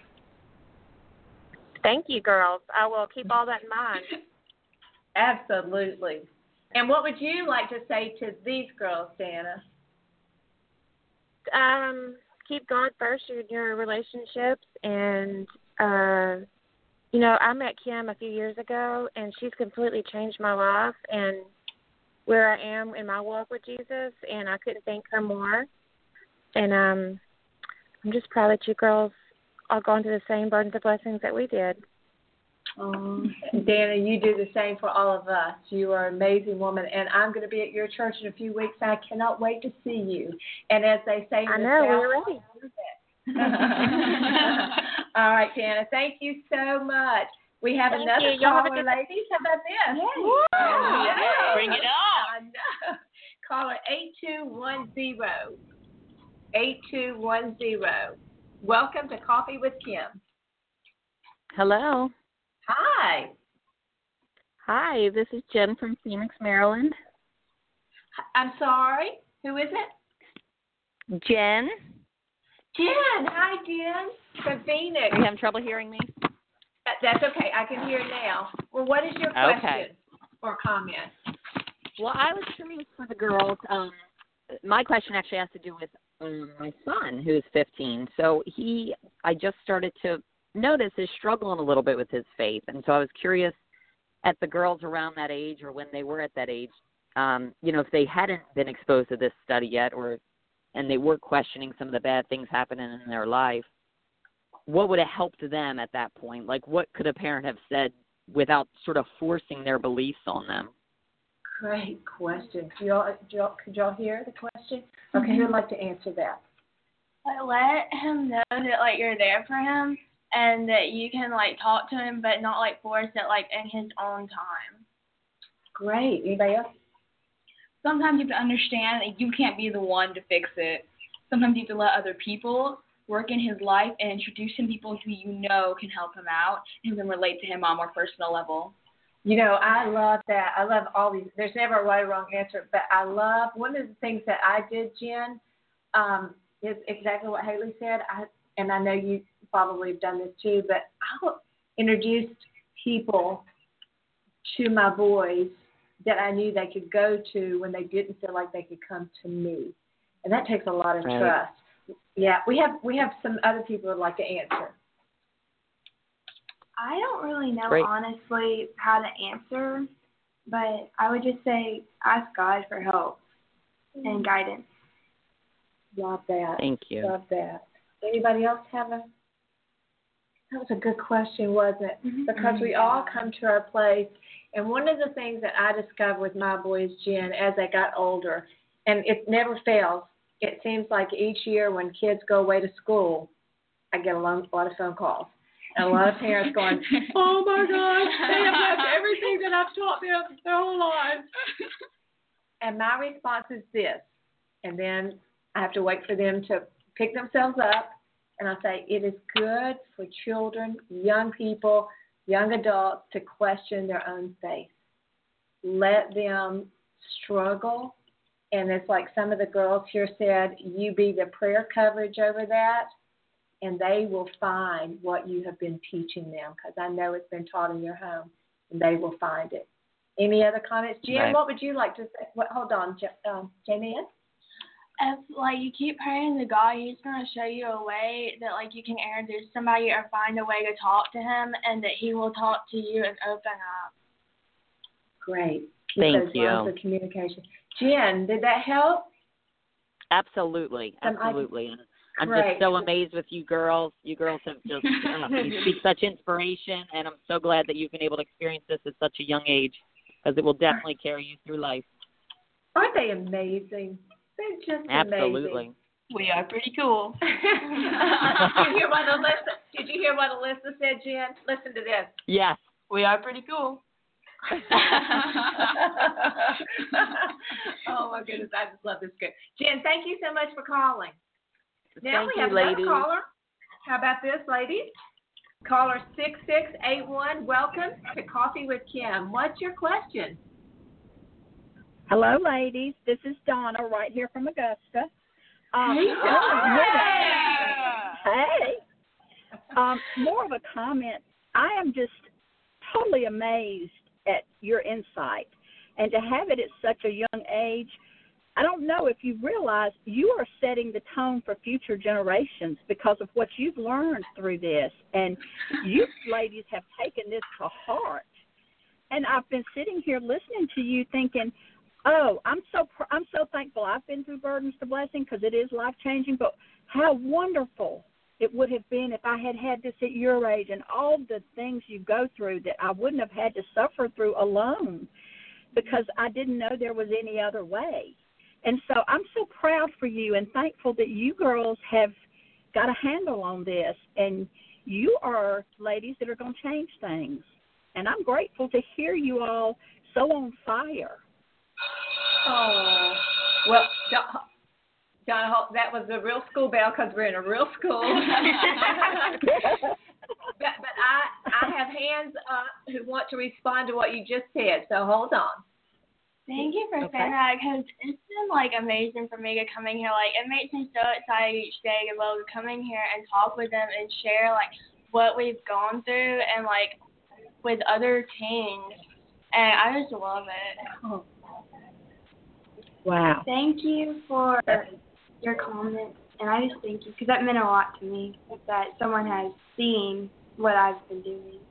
S12: Thank you, girls. I will keep all that in mind.
S8: Absolutely. And what would you like to say to these girls, Dana?
S12: Um, keep God first in your relationships. And, uh, you know, I met Kim a few years ago, and she's completely changed my life and where I am in my walk with Jesus, and I couldn't thank her more. And um, I'm just proud that you girls are going through the same burdens of blessings that we did.
S8: Um, Dana, you do the same for all of us. You are an amazing woman, and I'm going to be at your church in a few weeks. I cannot wait to see you. And as they say,
S12: I know, we're ready.
S8: All right, Dana, thank you so much. We have
S12: thank
S8: another
S12: you. Y'all
S8: caller,
S12: have a good
S8: ladies. How about this?
S12: Yay.
S8: Yeah.
S5: Bring it on.
S8: I know. Caller eight two one zero. eight two one zero. Welcome to Coffee with Kim.
S13: Hello.
S8: Hi.
S13: Hi, this is Jen from Phoenix, Maryland.
S8: I'm sorry. Who is it?
S13: Jen?
S8: Jen, hi, Jen. From Phoenix.
S13: Are you having trouble hearing me?
S8: Uh, That's okay. I can hear now. Well, what is your question
S13: Okay.
S8: or comment?
S13: Well, I was curious for the girls. Um, my question actually has to do with um, my son, who's fifteen. So he, I just started to notice is struggling a little bit with his faith. And so I was curious at the girls around that age or when they were at that age, um, you know, if they hadn't been exposed to this study yet or and they were questioning some of the bad things happening in their life, what would have helped them at that point? Like what could a parent have said without sort of forcing their beliefs on them?
S8: Great question. Do y'all, do y'all, could y'all hear the question? Okay,
S6: Mhm.
S8: who'd like to answer that?
S6: Like, let him know that, like, you're there for him and that you can, like, talk to him but not, like, force it, like, in his own time.
S8: Great. Anybody else?
S7: Sometimes you have to understand that you can't be the one to fix it. Sometimes you have to let other people work in his life and introduce him to people who you know can help him out and who can relate to him on a more personal level.
S8: You know, I love that. I love all these. There's never a right or wrong answer, but I love one of the things that I did, Jen, um, is exactly what Haley said. I and I know you probably have done this too, but I introduced people to my boys that I knew they could go to when they didn't feel like they could come to me, and that takes a lot of
S13: Right.
S8: trust. Yeah, we have we have some other people who'd like to answer.
S4: I don't really know,
S13: Great.
S4: honestly, how to answer, but I would just say ask God for help and guidance.
S8: Love that.
S13: Thank you.
S8: Love that. Anybody else have a? That was a good question, wasn't it?
S4: Mhm.
S8: Because we all come to our place, and one of the things that I discovered with my boys, Jen, as they got older, and it never fails. It seems like each year when kids go away to school, I get a lot, a lot of phone calls. And a lot of parents going, oh, my gosh, they have left everything that I've taught them their whole lives. And my response is this, and then I have to wait for them to pick themselves up, and I say it is good for children, young people, young adults to question their own faith. Let them struggle, and it's like some of the girls here said, you be the prayer coverage over that, and they will find what you have been teaching them, because I know it's been taught in your home, and they will find it. Any other comments? Jen,
S13: Right.
S8: what would you like to say? What, hold on, J- um, Jamie.
S6: If, like, you keep praying to God, He's going to show you a way that, like, you can introduce somebody or find a way to talk to Him and that He will talk to you and open up.
S8: Great. Keep
S13: Thank
S8: those
S13: you.
S8: lines of communication. Jen, did that help?
S13: Absolutely.
S8: Um, I-
S13: Absolutely. And I'm
S8: Great.
S13: just so amazed with you girls. You girls have just, uh, you speak such inspiration, and I'm so glad that you've been able to experience this at such a young age, because it will definitely carry you through life.
S8: Aren't they amazing? They're just
S13: Absolutely.
S8: amazing.
S5: We are pretty cool.
S8: did you hear what Alyssa? Did you hear what Alyssa said, Jen? Listen to this.
S13: Yes.
S5: We are pretty cool.
S8: Oh my goodness, I just love this. Good, Jen. Thank you so much for calling. Now
S13: Thank
S8: we have
S13: you,
S8: another
S13: ladies.
S8: caller. How about this, ladies? Caller six six eight one. Welcome to Coffee with Kim. What's your question?
S14: Hello, ladies. This is Donna right here from Augusta. Um,
S8: Hey, Donna.
S14: Hey. Um, more of a comment. I am just totally amazed at your insight. And to have it at such a young age, I don't know if you realize you are setting the tone for future generations because of what you've learned through this. And you ladies have taken this to heart. And I've been sitting here listening to you thinking, oh, I'm so pr- I'm so thankful I've been through Burdens to Blessing because it is life-changing, but how wonderful it would have been if I had had this at your age and all the things you go through that I wouldn't have had to suffer through alone because I didn't know there was any other way. And so I'm so proud for you and thankful that you girls have got a handle on this, and you are ladies that are going to change things. And I'm grateful to hear you all so on fire.
S8: Oh, well, Don, Don, that was a real school bell because we're in a real school. but but I, I have hands up who want to respond to what you just said, so hold on.
S6: Thank you for
S14: Okay.
S6: saying that, because it's been, like, amazing for me to come in here. Like, it makes me so excited each day to be able to come in here and talk with them and share, like, what we've gone through and, like, with other teens. And I just love it.
S14: Oh. Wow.
S3: Thank you for your comments, and I just thank you, because that meant a lot to me, that someone has seen what I've been doing.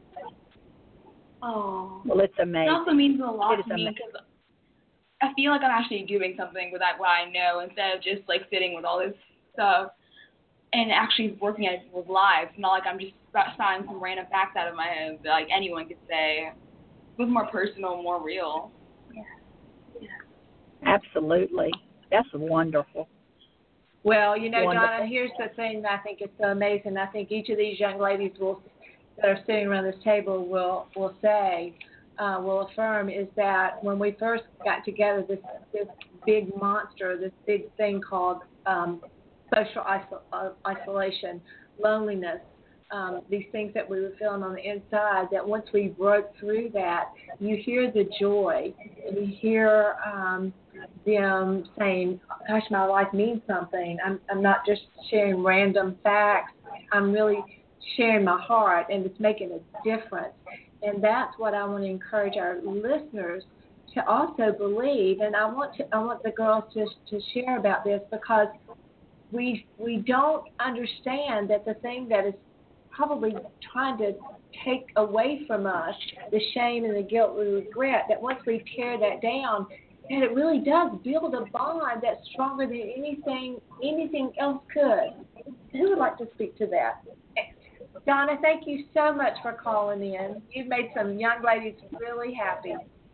S6: Oh.
S14: Well, it's amazing.
S7: It also means a lot
S14: It is
S7: to me
S14: amazing.
S7: because I feel like I'm actually doing something with that what I know instead of just like sitting with all this stuff and actually working at it with lives. Not like I'm just spouting some random facts out of my head that like anyone could say. It was more personal, more real.
S3: Yeah. Yeah.
S14: Absolutely. That's wonderful.
S8: Well, you know,
S14: Wonderful.
S8: Donna, here's the thing that I think is so amazing. I think each of these young ladies will that are sitting around this table will will say, uh, will affirm, is that when we first got together, this this big monster, this big thing called um, social isol- uh, isolation, loneliness, um, these things that we were feeling on the inside, that once we broke through that, you hear the joy, and you hear um, them saying, gosh, my life means something. I'm I'm not just sharing random facts. I'm really sharing my heart, and it's making a difference. And that's what I want to encourage our listeners to also believe. And I want to I want the girls to to share about this, because we we don't understand that the thing that is probably trying to take away from us, the shame and the guilt and regret, that once we tear that down, that it really does build a bond that's stronger than anything anything else could. Who would like to speak to that? Donna, thank you so much for calling in. You've made some young ladies really happy.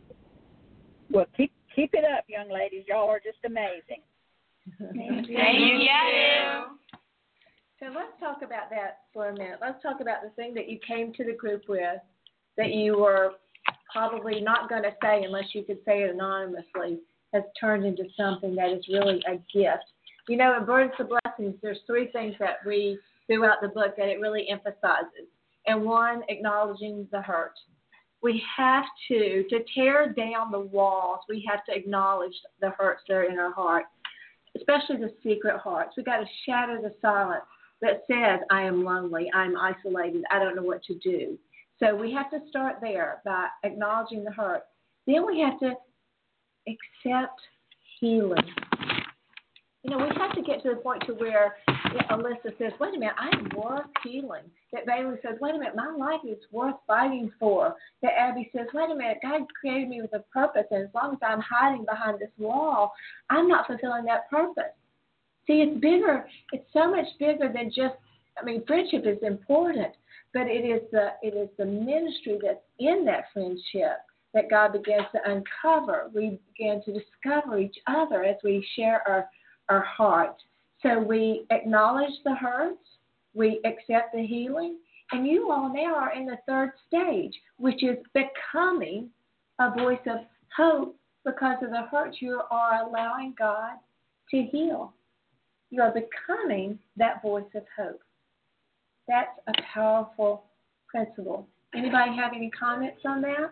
S14: Well, keep keep it up, young ladies. Y'all are just amazing.
S8: Thank you.
S6: Thank you.
S8: So let's talk about that for a minute. Let's talk about the thing that you came to the group with that you were probably not going to say unless you could say it anonymously, has turned into something that is really a gift. You know, in Burdens of Blessings, there's three things that we, throughout the book, that it really emphasizes. And one, acknowledging the hurt. We have to, to tear down the walls, we have to acknowledge the hurts that are in our heart, especially the secret hearts. We've got to shatter the silence that says, I am lonely, I'm isolated, I don't know what to do. So we have to start there by acknowledging the hurt. Then we have to accept healing. You know, we have to get to the point to where Alyssa says, wait a minute, I'm worth healing. That Bailey says, wait a minute, my life is worth fighting for. That Abby says, wait a minute, God created me with a purpose, and as long as I'm hiding behind this wall, I'm not fulfilling that purpose. See, it's bigger. It's so much bigger than just, I mean, friendship is important, but it is the it is the ministry that's in that friendship that God begins to uncover. We begin to discover each other as we share our, our heart. So we acknowledge the hurts, we accept the healing, and you all now are in the third stage, which is becoming a voice of hope because of the hurts you are allowing God to heal. You are becoming that voice of hope. That's a powerful principle. Anybody have any comments on that?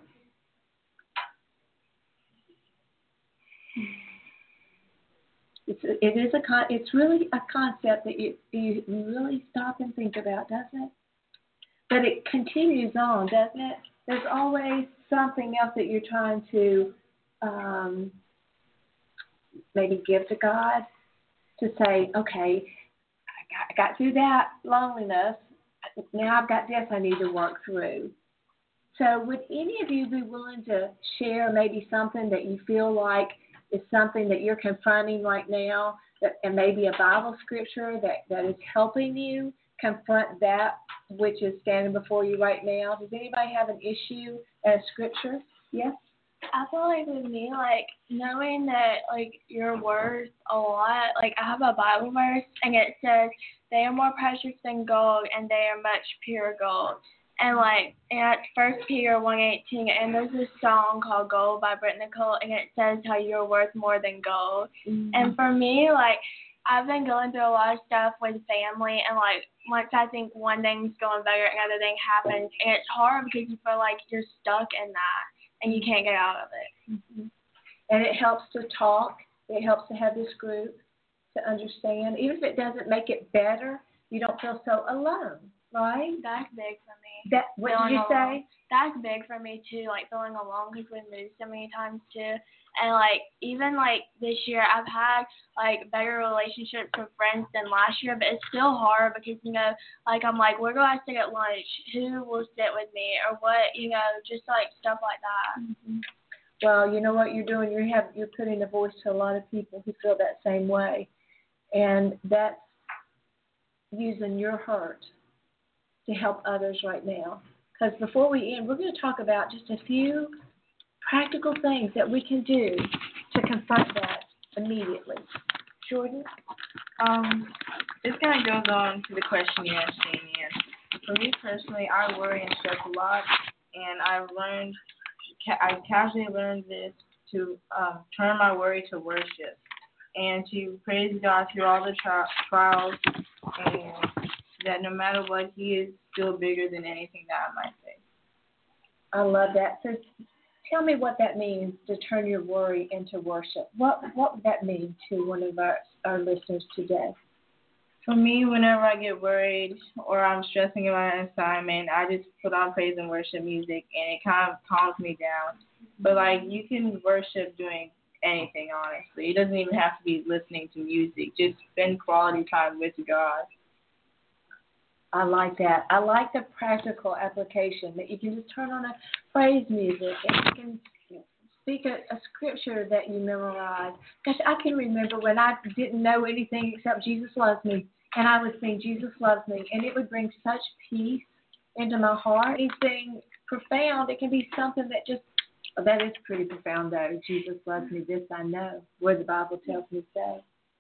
S8: It's it is a con. It's really a concept that you you really stop and think about, doesn't it? But it continues on, doesn't it? There's always something else that you're trying to um, maybe give to God, to say, okay, I got, I got through that loneliness. Now I've got this I need to work through. So would any of you be willing to share maybe something that you feel like is something that you're confronting right now, that, and maybe a Bible scripture that, that is helping you confront that which is standing before you right now? Does anybody have an issue as scripture? Yes?
S6: I feel like with me, like, knowing that, like, you're worth a lot, like, I have a Bible verse, and it says, they are more precious than gold, and they are much pure gold. And, like, and that's First Peter one eighteen, and there's this song called Gold by Britt Nicole, and it says how you're worth more than gold. Mm-hmm. And for me, like, I've been going through a lot of stuff with family, and, like, once I think one thing's going better, another thing happens, and it's hard because you feel like you're stuck in that, and you can't get out of it.
S8: Mm-hmm. And it helps to talk. It helps to have this group to understand. Even if it doesn't make it better, you don't feel so alone, right?
S6: That's big for me.
S8: That, what did
S6: Feeling
S8: you
S6: alone.
S8: say?
S6: That's big for me too, like feeling alone because we moved so many times too. And like even like this year, I've had like better relationships with friends than last year, but it's still hard because you know, like I'm like, where do I sit at lunch? Who will sit with me, or what? You know, just like stuff like that.
S8: Mm-hmm. Well, you know what you're doing. You have you're putting a voice to a lot of people who feel that same way, and that's using your hurt to help others right now. Because before we end, we're going to talk about just a few practical things that we can do to confront that immediately. Jordan?
S9: Um, this kind of goes on to the question you asked, Jamie. For me personally, I worry and stress a lot, and I've learned, I casually learned this to um, turn my worry to worship and to praise God through all the tri- trials, and that no matter what, He is still bigger than anything that I might say.
S8: I love that. So tell me what that means to turn your worry into worship. What what would that mean to one of our, our listeners today?
S9: For me, whenever I get worried or I'm stressing about an assignment, I just put on praise and worship music, and it kind of calms me down. But, like, you can worship doing anything, honestly. It doesn't even have to be listening to music. Just spend quality time with God.
S8: I like that. I like the practical application that you can just turn on a praise music and you can speak a, a scripture that you memorize. Gosh, I can remember when I didn't know anything except Jesus loves me, and I would sing Jesus loves me, and it would bring such peace into my heart. Anything profound, it can be something that just, oh, that is pretty profound though. Jesus loves me, this I know, where the Bible tells me so.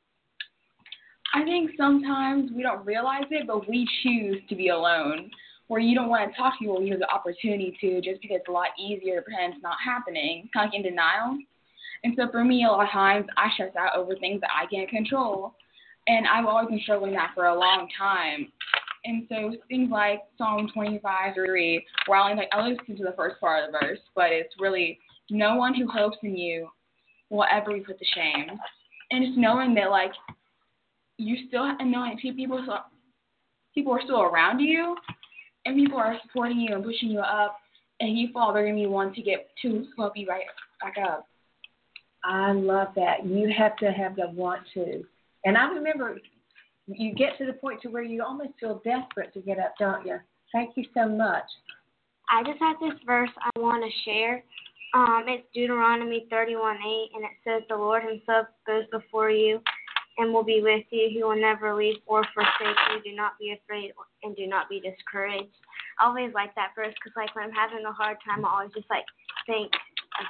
S7: I think sometimes we don't realize it, but we choose to be alone, where you don't want to talk to people, you have the opportunity to, just because it's a lot easier to pretend it's not happening, kind of like in denial. And so for me, a lot of times, I stress out over things that I can't control, and I've always been struggling that for a long time. And so things like Psalm twenty-five three, where I only like I listen to the first part of the verse, but it's really, no one who hopes in you will ever be put to shame. And just knowing that, like, you still, and knowing people, people are still around you, and people are supporting you and pushing you up, and if you fall, they're going to be one to get to help you right back up.
S8: I love that. You have to have the want to. And I remember you get to the point to where you almost feel desperate to get up, don't you? Thank you so much.
S3: I just have this verse I want to share. Um, it's Deuteronomy thirty-one eight, and it says, the Lord himself goes before you and will be with you. He will never leave or forsake you. Do not be afraid and do not be discouraged. I always like that verse because, like, when I'm having a hard time, I always just, like, think of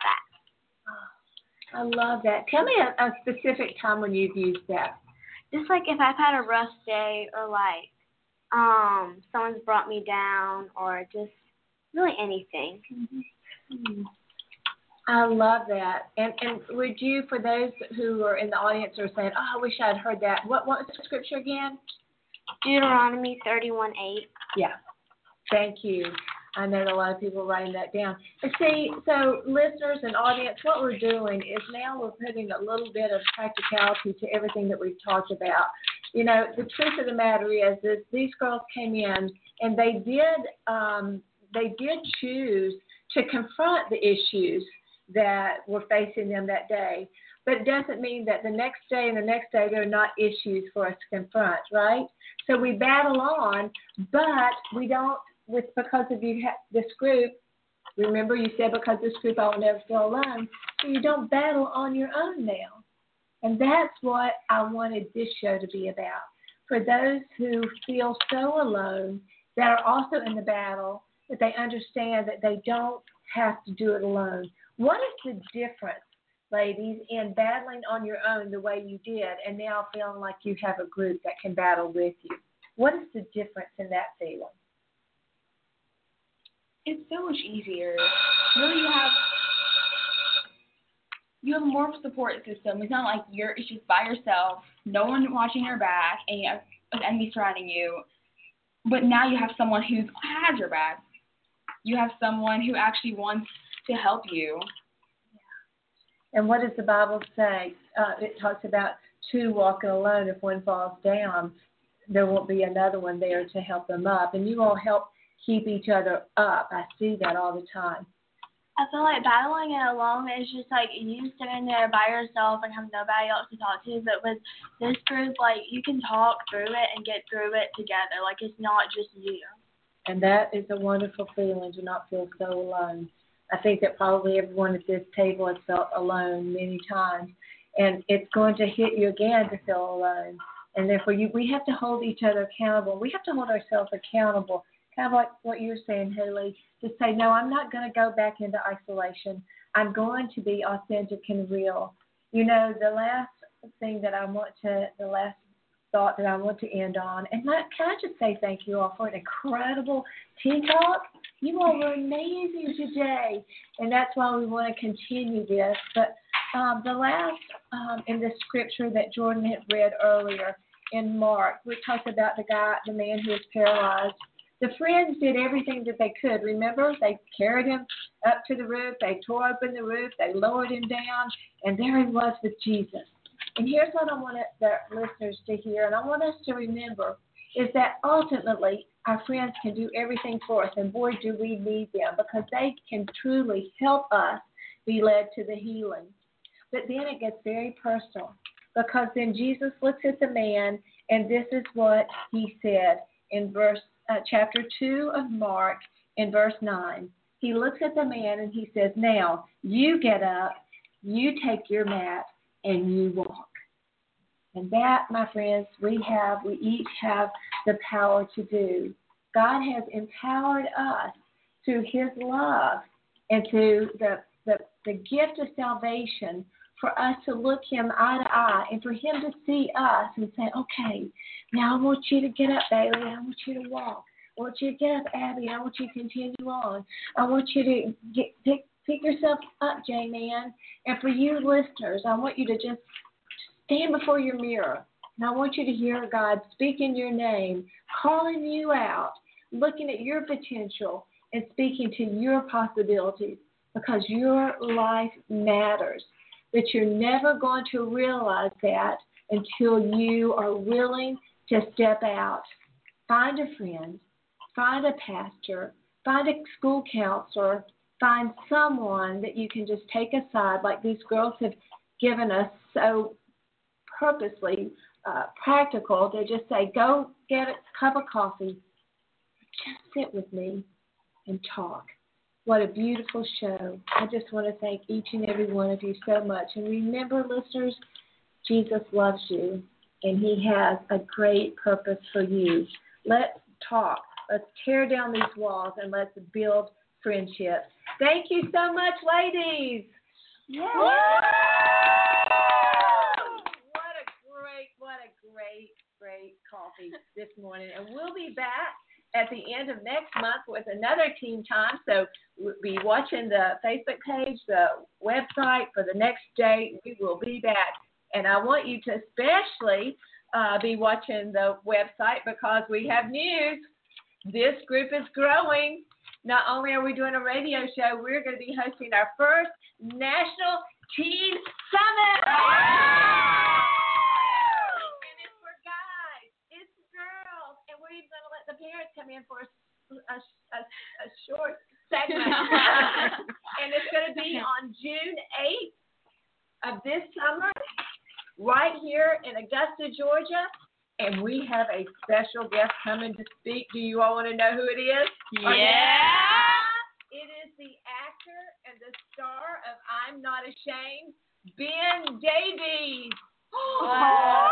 S3: that.
S8: I love that. Tell me a, a specific time when you've used that.
S3: Just, like, if I've had a rough day or, like, um, someone's brought me down or just really anything.
S8: Mm-hmm. I love that. And and would you, for those who are in the audience are saying, oh, I wish I had heard that, what, what was the scripture again?
S3: Deuteronomy thirty-one eight.
S8: Yeah. Thank you. I know a lot of people are writing that down. But see, so listeners and audience, what we're doing is now we're putting a little bit of practicality to everything that we've talked about. You know, the truth of the matter is that these girls came in and they did um, they did choose to confront the issues that were facing them that day. But it doesn't mean that the next day and the next day there are not issues for us to confront, right? So we battle on, but we don't, with because of you ha- this group, remember you said because this group I will never feel alone, so you don't battle on your own now. And that's what I wanted this show to be about. For those who feel so alone, that are also in the battle, that they understand that they don't have to do it alone. What is the difference, ladies, in battling on your own the way you did and now feeling like you have a group that can battle with you? What is the difference in that feeling?
S7: It's so much easier. Really, you have you have more of a support system. It's not like you're it's just by yourself, no one watching your back, and you have an enemy surrounding you. But now you have someone who has your back. You have someone who actually wants to help you.
S8: And what does the Bible say? Uh, it talks about two walking alone. If one falls down, there won't be another one there to help them up. And you all help keep each other up. I see that all the time.
S6: I feel like battling it alone is just like you sitting there by yourself and have nobody else to talk to. But with this group, like you can talk through it and get through it together. Like it's not just you.
S8: And that is a wonderful feeling to not feel so alone. I think that probably everyone at this table has felt alone many times. And it's going to hit you again to feel alone. And therefore, you, we have to hold each other accountable. We have to hold ourselves accountable, kind of like what you're saying, Haley, to say, no, I'm not going to go back into isolation. I'm going to be authentic and real. You know, the last thing that I want to, the last thought that I want to end on, and let, can I just say thank you all for an incredible tea talk? You all were amazing today, and that's why we want to continue this. But um, the last, um, in the scripture that Jordan had read earlier in Mark, we talked about the guy, the man who was paralyzed. The friends did everything that they could. Remember, they carried him up to the roof. They tore open the roof. They lowered him down, and there he was with Jesus. And here's what I want the listeners to hear, and I want us to remember, is that ultimately our friends can do everything for us, and boy, do we need them, because they can truly help us be led to the healing. But then it gets very personal, because then Jesus looks at the man, and this is what he said in verse uh, chapter two of Mark, in verse nine. He looks at the man, and he says, now, you get up, you take your mat, and you walk. And that, my friends, we have, we each have the power to do. God has empowered us through his love and through the, the, the gift of salvation for us to look him eye to eye and for him to see us and say, okay, now I want you to get up, Bailey. I want you to walk. I want you to get up, Abby. I want you to continue on. I want you to get, pick, pick yourself up, J-Man. And for you listeners, I want you to just stand before your mirror. And I want you to hear God speaking your name, calling you out, looking at your potential, and speaking to your possibilities, because your life matters. But you're never going to realize that until you are willing to step out. Find a friend, find a pastor, find a school counselor, find someone that you can just take aside, like these girls have given us so purposely uh, practical, to just say, go get a cup of coffee, just sit with me and talk. What a beautiful show. I just want to thank each and every one of you so much. And remember, listeners, Jesus loves you, and he has a great purpose for you. Let's talk. Let's tear down these walls, and let's build friendships. Thank you so much, ladies.
S6: Yeah.
S8: What a great, what a great, great coffee this morning. And we'll be back at the end of next month with another Team Time. So we'll be watching the Facebook page, the website for the next date. We will be back. And I want you to especially uh, be watching the website, because we have news. This group is growing. Not only are we doing a radio show, we're going to be hosting our first National Teen Summit. And it's for guys. It's for girls. And we're even going to let the parents come in for a, a, a, a short segment. And it's going to be on June eighth of this summer, right here in Augusta, Georgia. And we have a special guest coming to speak. Do you all want to know who it is?
S6: Yeah.
S8: It is the actor and the star of I'm Not Ashamed, Ben Davies.
S6: Wow.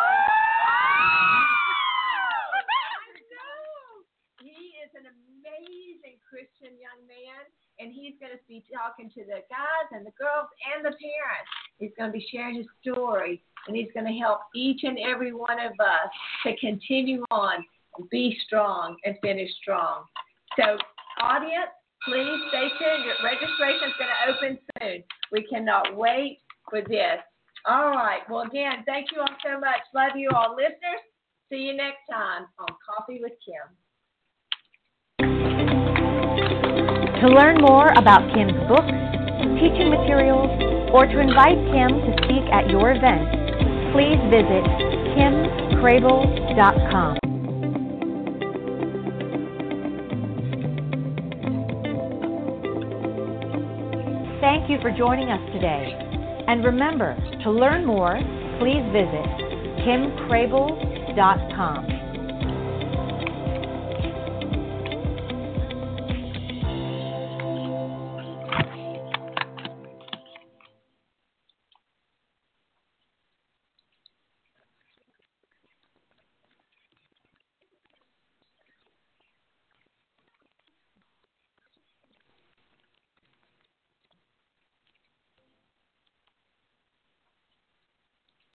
S8: He is an amazing Christian young man, and he's going to be talking to the guys and the girls and the parents. He's going to be sharing his story, and he's going to help each and every one of us to continue on and be strong and finish strong. So, audience, please stay tuned. Your registration is going to open soon. We cannot wait for this. All right. Well, again, thank you all so much. Love you all. Listeners, see you next time on Coffee with Kim.
S1: To learn more about Kim's books, teaching materials,
S15: or to invite Kim to speak at your event, please visit kim crable dot com. Thank you for joining us today. And remember, to learn more, please visit kim crable dot com.